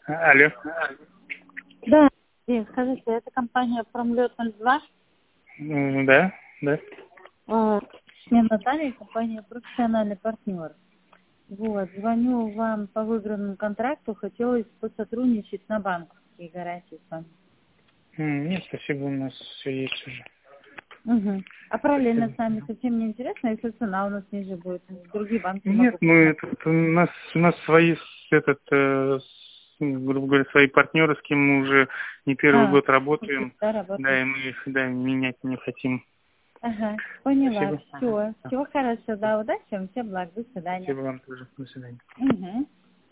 Алло. Да, скажите, это компания Промлет 02? Да, да. Меня Наталья, компания «Профессиональный партнер». Вот, звоню вам по выигранному контракту, хотелось посотрудничать на банковские гарантии с вами. Нет, спасибо, у нас все есть уже. Угу. А параллельно Спасибо. с нами совсем не интересно, если цена у нас ниже будет. Другие банки Нет, могу мы посмотреть. у нас свои грубо говоря, свои партнеры, с кем мы уже не первый год работаем. Да, Да, работает. и мы их менять не хотим. Ага, поняла. Спасибо. Все. Да. Всего хорошего, да, удачи вам, всем благ, до свидания. Спасибо вам тоже. До свидания. Угу.